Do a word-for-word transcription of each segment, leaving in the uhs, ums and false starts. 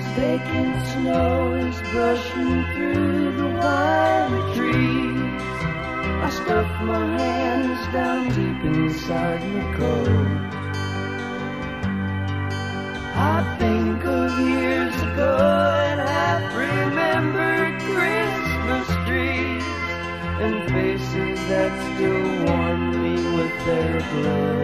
Baking snow is brushing through the wild trees. I stuff my hands down deep inside my coat. I think of years ago and half remembered Christmas trees and faces that still warm me with their glow.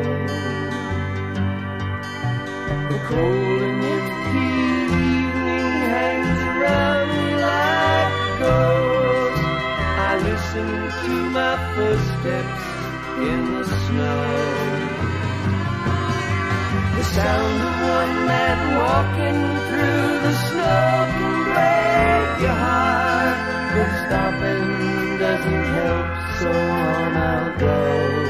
The cold and empty evening hangs around me like a ghost. I listen to my footsteps in the snow. The sound of one man walking through the snow can break your heart, but stopping doesn't help, so on I'll go.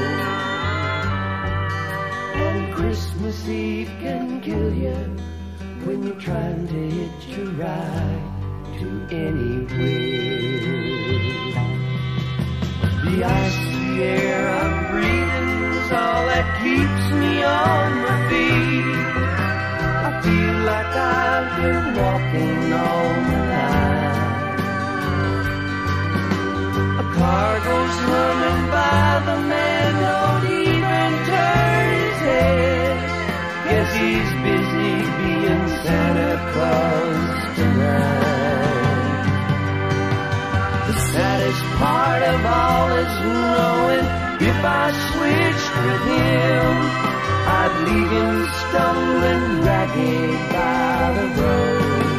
And Christmas Eve can kill you when you're trying to hitch a ride to anywhere. The icy air I'm breathing is all that keeps me on my feet. I feel like I've been walking all my life. A car goes running by, the man don't even turn his head. Guess he's busy being Santa Claus tonight. The saddest part of all is knowing if I switched with him, I'd leave him stumbling ragged by the road.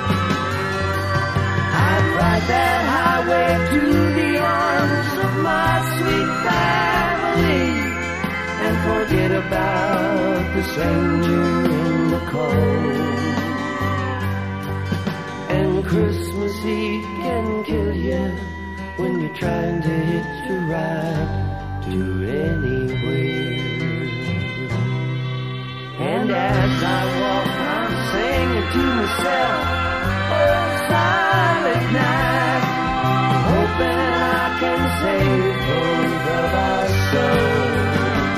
I'd ride that highway to the arms of my sweet family and forget about the stranger in the cold. And Christmas Eve can kill you when you're trying to hitch a ride to anywhere. And as I walk, I'm singing to myself, oh silent night, hoping I can save both of our souls.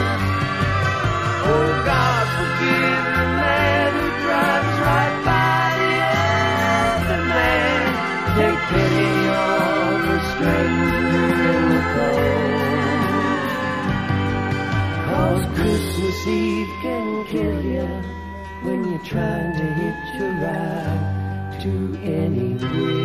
Oh God, forgive the man who drives right by the other man. Take pity on the stranger in the cold. 'Cause Christmas Eve can kill you when you're trying to hitch a ride to anywhere.